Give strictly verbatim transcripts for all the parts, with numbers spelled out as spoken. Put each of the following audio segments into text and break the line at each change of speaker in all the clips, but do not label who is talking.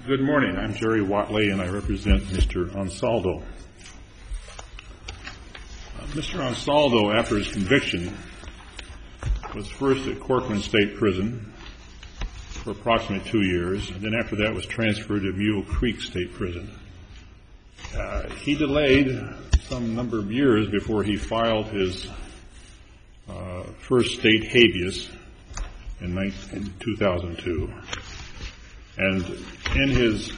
Good morning. I'm Jerry Watley, and I represent Mister Ansaldo. Uh, Mister Ansaldo, after his conviction, was first at Corcoran State Prison for approximately two years, and then after that was transferred to Mule Creek State Prison. Uh, he delayed some number of years before he filed his uh, first state habeas in, in two thousand two. And in his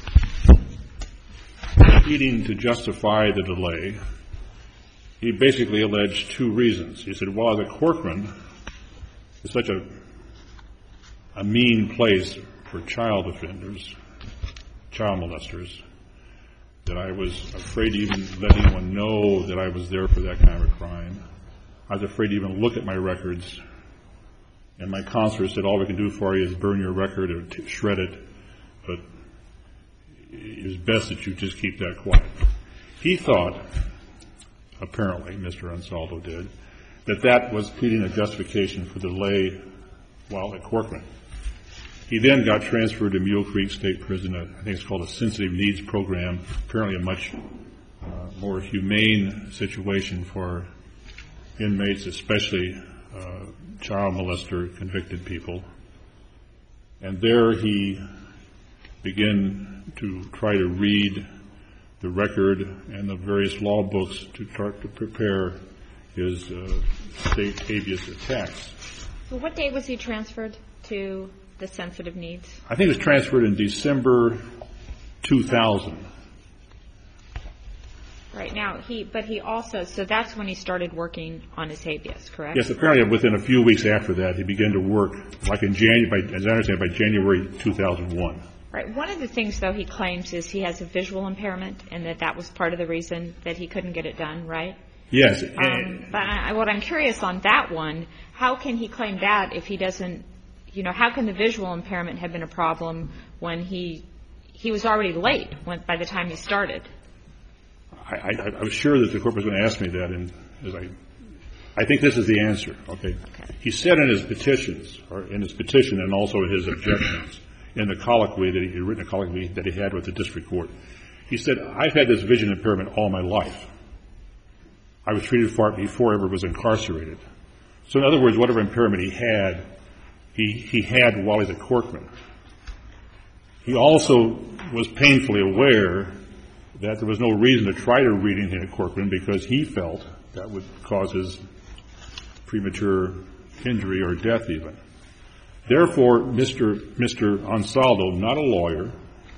pleading to justify the delay, he basically alleged two reasons. He said, well, the Corcoran is such a, a mean place for child offenders, child molesters, that I was afraid to even let anyone know that I was there for that kind of a crime. I was afraid to even look at my records. And my counselor said, all we can do for you is burn your record or t- shred it, but it's best that you just keep that quiet. He thought, apparently, Mister Ansaldo did, that that was pleading a justification for the delay while at Corcoran. He then got transferred to Mule Creek State Prison. I think it's called a sensitive needs program, apparently a much uh, more humane situation for inmates, especially uh, child molester convicted people. And there he began to try to read the record and the various law books to start to prepare his uh, state habeas attacks.
Well, what date was he transferred to the sensitive needs?
I think it was transferred in December two thousand.
Right now, he, but he also, so that's when he started working on his habeas, correct?
Yes, apparently within a few weeks after that, he began to work, like in January, as I understand, by January two thousand one.
Right. One of the things, though, he claims is he has a visual impairment, and that that was part of the reason that he couldn't get it done, right?
Yes.
Um, but I, what I'm curious on that one, how can he claim that if he doesn't, you know, how can the visual impairment have been a problem when he he was already late when, by the time he started?
I, I, I was sure that the court was going to ask me that, and as I, I think this is the answer. Okay.
Okay.
He said in his petitions, or in his petition, and also his objections, in the colloquy that he had written, a colloquy that he had with the district court, he said, "I've had this vision impairment all my life. I was treated for it before I ever was incarcerated." So, in other words, whatever impairment he had, he he had while he was at Corcoran. He also was painfully aware that there was no reason to try to read anything at Corcoran because he felt that would cause his premature injury or death even. Therefore, Mister Mister Ansaldo, not a lawyer,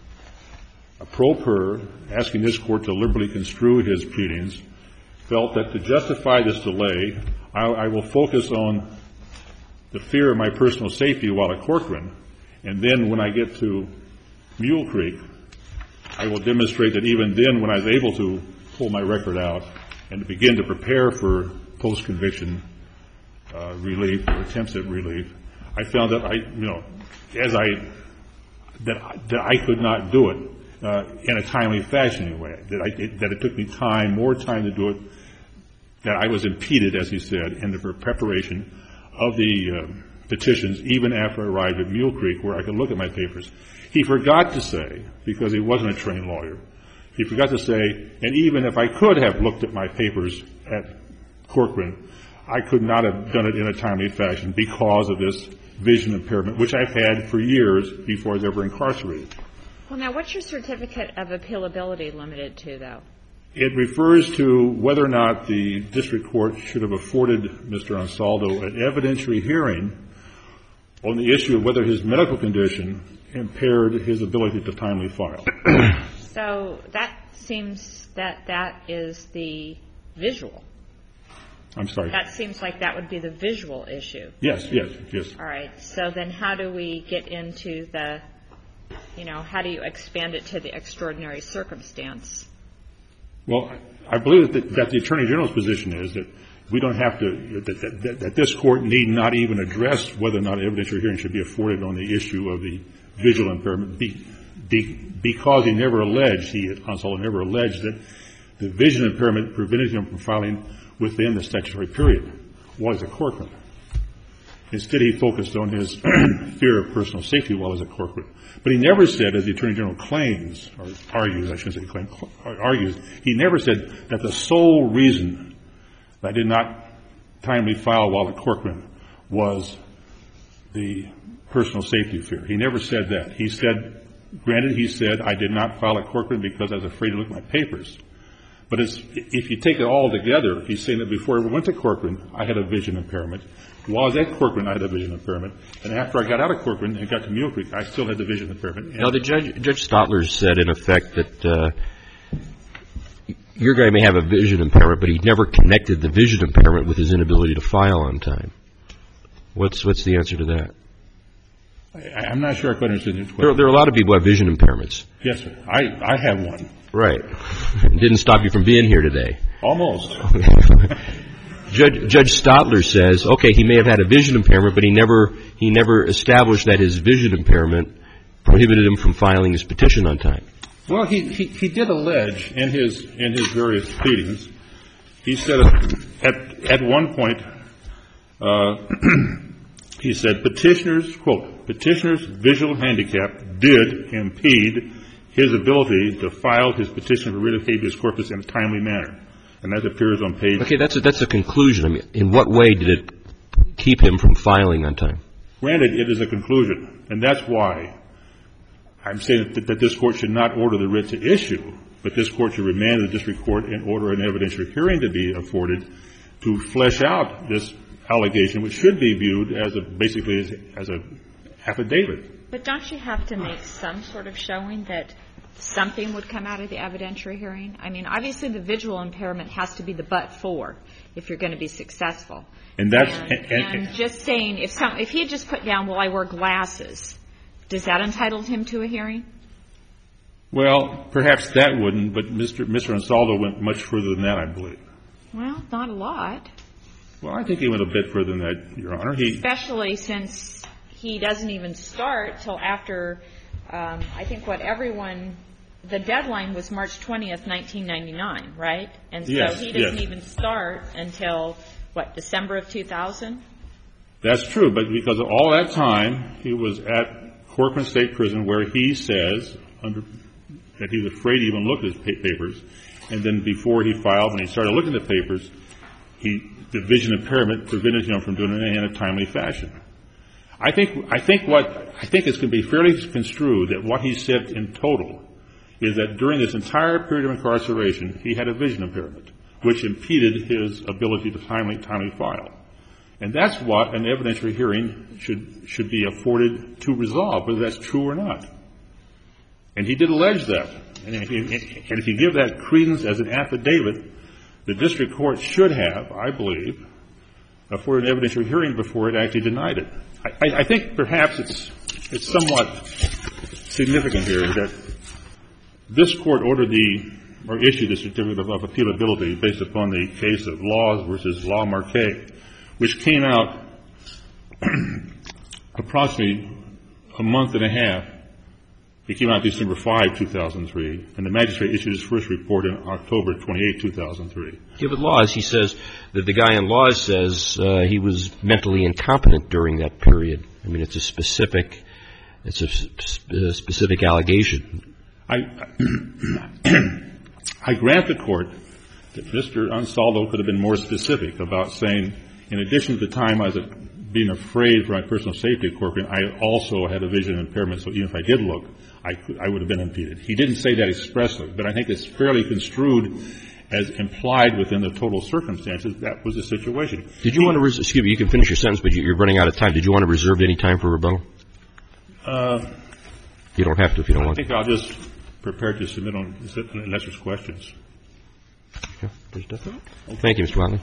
a pro per, asking this court to liberally construe his pleadings, felt that to justify this delay, I, I will focus on the fear of my personal safety while at Corcoran, and then when I get to Mule Creek, I will demonstrate that even then, when I was able to pull my record out and to begin to prepare for post-conviction uh, relief or attempts at relief, I found that I, you know, as I that I, that I could not do it uh, in a timely fashion anyway. That I it, that it took me time, more time to do it. That I was impeded, as he said, in the preparation of the uh, petitions, even after I arrived at Mule Creek, where I could look at my papers. He forgot to say, because he wasn't a trained lawyer, he forgot to say, and even if I could have looked at my papers at Corcoran, I could not have done it in a timely fashion because of this vision impairment, which I've had for years before I was ever incarcerated.
Well, now, what's your certificate of appealability limited to, though?
It refers to whether or not the district court should have afforded Mister Ansaldo an evidentiary hearing on the issue of whether his medical condition impaired his ability to timely file.
So that seems that that is the visual.
I'm sorry.
That seems like that would be the visual issue.
Yes, yes, yes.
All right. So then how do we get into the, you know, how do you expand it to the extraordinary circumstance?
Well, I believe that, that the Attorney General's position is that we don't have to, that, that, that this court need not even address whether or not an evidentiary hearing should be afforded on the issue of the visual impairment be, be, because he never alleged, he, Ansaldo never alleged that the vision impairment prevented him from filing within the statutory period while he's at Corcoran. Instead, he focused on his fear of personal safety while he was at Corcoran. But he never said, as the Attorney General claims, or argues, I shouldn't say claims, argues, he never said that the sole reason that I did not timely file while at Corcoran was the personal safety fear. He never said that. He said, granted, he said, I did not file at Corcoran because I was afraid to look at my papers. But it's, if you take it all together, he's saying that before I ever went to Corcoran, I had a vision impairment. While I was at Corcoran, I had a vision impairment. And after I got out of Corcoran and got to Mule Creek, I still had the vision impairment.
Now, the judge, Judge Stotler said, in effect, that uh, your guy may have a vision impairment, but he never connected the vision impairment with his inability to file on time. What's what's the answer to that?
I, I'm not sure I quite understood your question.
There, there are a lot of people who have vision impairments.
Yes, sir. I, I have one.
Right. It didn't stop you from being here today.
Almost.
Judge, Judge Stotler says, okay, he may have had a vision impairment, but he never he never established that his vision impairment prohibited him from filing his petition on time.
Well, he, he, he did allege in his in his various pleadings. He said at at one point, uh, he said, petitioners, quote, petitioner's visual handicap did impede his ability to file his petition for writ of habeas corpus in a timely manner. And that appears on page...
Okay, that's a, that's a conclusion. I mean, in what way did it keep him from filing on time?
Granted, it is a conclusion. And that's why I'm saying that, that this Court should not order the writ to issue, but this Court should remand the district court and order an evidentiary hearing to be afforded to flesh out this allegation, which should be viewed as a, basically as, as a affidavit.
But don't you have to make some sort of showing that something would come out of the evidentiary hearing? I mean, obviously the visual impairment has to be the but for if you're going to be successful.
And that's
and,
and, and,
and just saying if some if he had just put down, well, I wear glasses, does that entitle him to a hearing?
Well, perhaps that wouldn't, but Mister Mister Ansaldo went much further than that, I believe.
Well, not a lot.
Well, I think he went a bit further than that, Your Honor. He
especially since he doesn't even start till after um, I think what everyone. The deadline was March twentieth, nineteen ninety-nine, right? And so
yes,
he doesn't
yes.
even start until, what, December of two thousand?
That's true, but because of all that time, he was at Corcoran State Prison where he says under, that he was afraid to even look at his pa- papers. And then before he filed, when he started looking at the papers, he, the vision impairment prevented him from doing it in a timely fashion. I think, I think what, I think it's going to be fairly construed that what he said in total is that during this entire period of incarceration, he had a vision impairment, which impeded his ability to timely, timely file. And that's what an evidentiary hearing should, should be afforded to resolve, whether that's true or not. And he did allege that. And if you, and if you give that credence as an affidavit, the district court should have, I believe, afforded an evidentiary hearing before it actually denied it. I, I think perhaps it's, it's somewhat significant here that this Court ordered the, or issued the certificate of, of appealability based upon the case of Laws versus Law Marquet, which came out approximately a month and a half. It came out December fifth, two thousand three, and the magistrate issued his first report in October twenty-eighth, two thousand three.
Yeah, but Laws, he says that the guy in Laws says uh, he was mentally incompetent during that period. I mean, it's a specific, it's a, sp- a specific allegation.
I, I grant the Court that Mister Ansaldo could have been more specific about saying, in addition to the time I was being afraid for my personal safety at Corcoran, I also had a vision impairment, so even if I did look, I, could, I would have been impeded. He didn't say that expressly, but I think it's fairly construed as implied within the total circumstances. That was the situation.
Did you he, want to, res- excuse me, you can finish your sentence, but you're running out of time. Did you want to reserve any time for rebuttal? Uh, you don't have to if you don't
I
want to.
I think I'll just prepare to submit on unless there's questions.
Okay. Okay. Thank you, Mister Watley.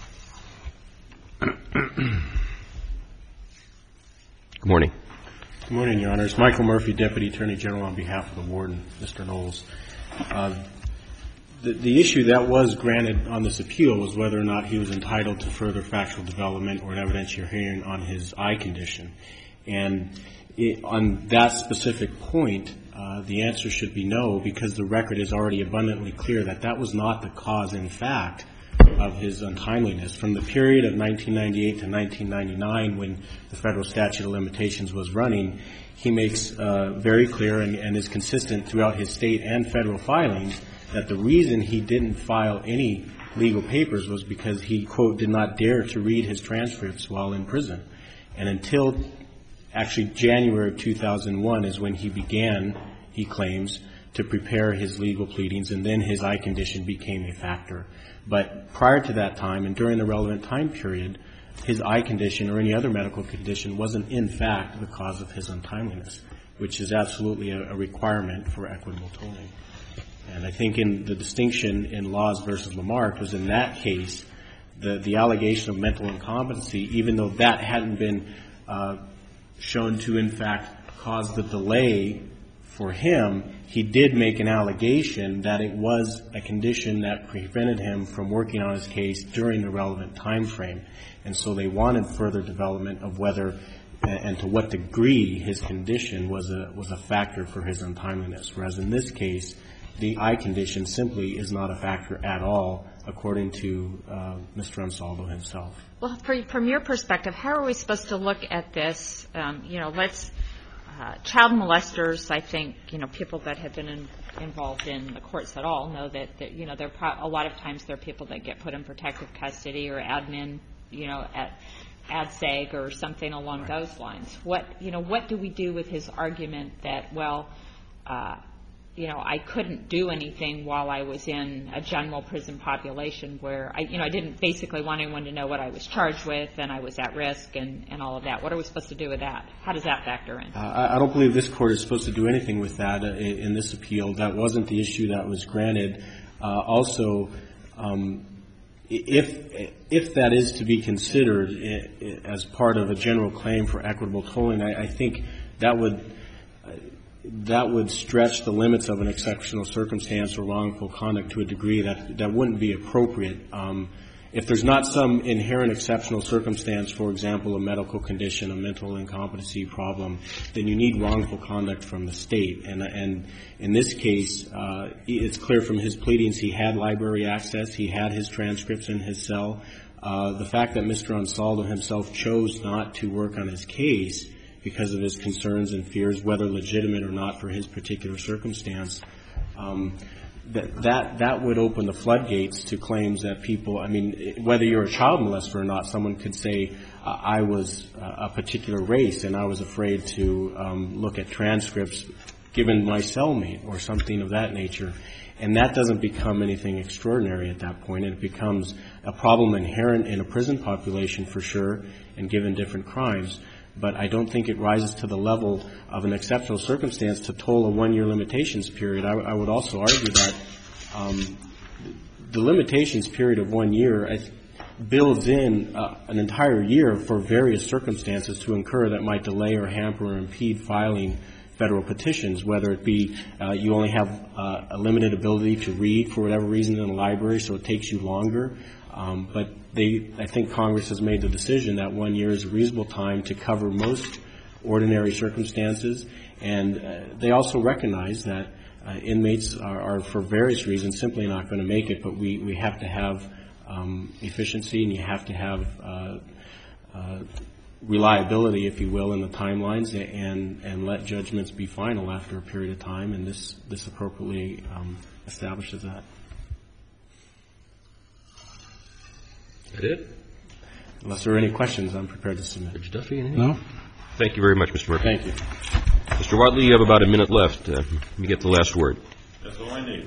Good morning.
Good morning, Your Honors. Michael Murphy, Deputy Attorney General, on behalf of the Warden, Mister Knowles. Uh, the, the issue that was granted on this appeal was whether or not he was entitled to further factual development or an evidentiary hearing on his eye condition. And it, on that specific point, uh, the answer should be no, because the record is already abundantly clear that that was not the cause in fact of his untimeliness. From the period of nineteen ninety-eight to nineteen ninety-nine, when the federal statute of limitations was running, he makes uh, very clear and, and is consistent throughout his state and federal filings that the reason he didn't file any legal papers was because he, quote, did not dare to read his transcripts while in prison. And until actually January of two thousand one is when he began, he claims, to prepare his legal pleadings, and then his eye condition became a factor. But prior to that time and during the relevant time period, his eye condition or any other medical condition wasn't in fact the cause of his untimeliness, which is absolutely a, a requirement for equitable tolling. And I think in the distinction in Laws versus Lamarck was in that case, the, the allegation of mental incompetency, even though that hadn't been uh, shown to in fact cause the delay for him, he did make an allegation that it was a condition that prevented him from working on his case during the relevant time frame. And so they wanted further development of whether and to what degree his condition was a was a factor for his untimeliness. Whereas in this case, the eye condition simply is not a factor at all, according to uh, Mister Ansaldo himself.
Well, for, from your perspective, how are we supposed to look at this? Um, you know, let's uh, child molesters. I think you know people that have been in, involved in the courts at all know that, that you know there pro- a lot of times there are people that get put in protective custody or admin, you know, at ad seg or something along those lines. What you know, what do we do with his argument that well? Uh, you know, I couldn't do anything while I was in a general prison population where I, you know, I didn't basically want anyone to know what I was charged with and I was at risk and, and all of that. What are we supposed to do with that? How does that factor in?
Uh, I don't believe this court is supposed to do anything with that uh, in, in this appeal. That wasn't the issue that was granted. Uh, also, um, if if that is to be considered as part of a general claim for equitable tolling, I, I think that would that would stretch the limits of an exceptional circumstance or wrongful conduct to a degree that that wouldn't be appropriate. Um, if there's not some inherent exceptional circumstance, for example, a medical condition, a mental incompetency problem, then you need wrongful conduct from the state. And, and in this case, uh, it's clear from his pleadings he had library access, he had his transcripts in his cell. Uh, the fact that Mister Ansaldo himself chose not to work on his case because of his concerns and fears, whether legitimate or not for his particular circumstance, um, that, that that would open the floodgates to claims that people, I mean, whether you're a child molester or not, someone could say, uh, I was uh, a particular race and I was afraid to um, look at transcripts given my cellmate or something of that nature. And that doesn't become anything extraordinary at that point. It becomes a problem inherent in a prison population for sure and given different crimes. But I don't think it rises to the level of an exceptional circumstance to toll a one-year limitations period. I, I would also argue that um, the limitations period of one year I th- builds in uh, an entire year for various circumstances to incur that might delay or hamper or impede filing federal petitions, whether it be uh, you only have uh, a limited ability to read for whatever reason in the library, so it takes you longer. Um, but they, I think Congress has made the decision that one year is a reasonable time to cover most ordinary circumstances. And uh, they also recognize that uh, inmates are, are, for various reasons, simply not going to make it. But we, we have to have um, efficiency, and you have to have uh, uh, reliability, if you will, in the timelines, and, and let judgments be final after a period of time. And this, this appropriately um, establishes that.
That it?
Unless there are any questions, I'm prepared to submit.
Judge Duffy, anything?
No?
Thank you very much, Mister Murphy.
Thank you.
Mister Wadley, you have about a minute left. Uh, let me get the last word.
That's all I need.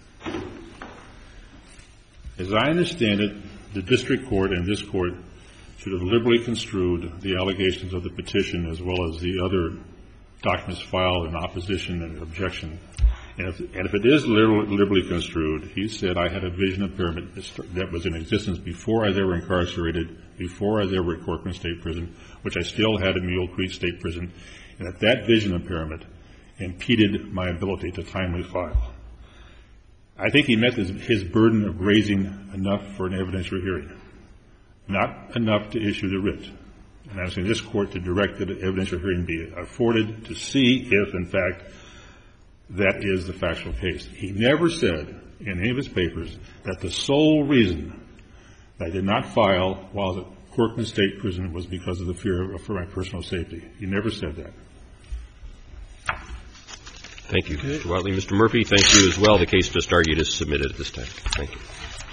As I understand it, the district court and this court should have liberally construed the allegations of the petition as well as the other documents filed in opposition and objection. And if, and if it is liberally, liberally construed, he said I had a vision impairment that was in existence before I was ever incarcerated, before I was ever at Corcoran State Prison, which I still had at Mule Creek State Prison, and that that vision impairment impeded my ability to timely file. I think he met his, his burden of raising enough for an evidentiary hearing, not enough to issue the writ. And I'm asking this court to direct that an evidentiary hearing be afforded to see if, in fact, that is the factual case. He never said in any of his papers that the sole reason that I did not file while I was at Corcoran State Prison was because of the fear of, for my personal safety. He never said that.
Thank you, Mister Whatley. Mister Murphy, thank you as well. The case just argued is submitted at this time. Thank you.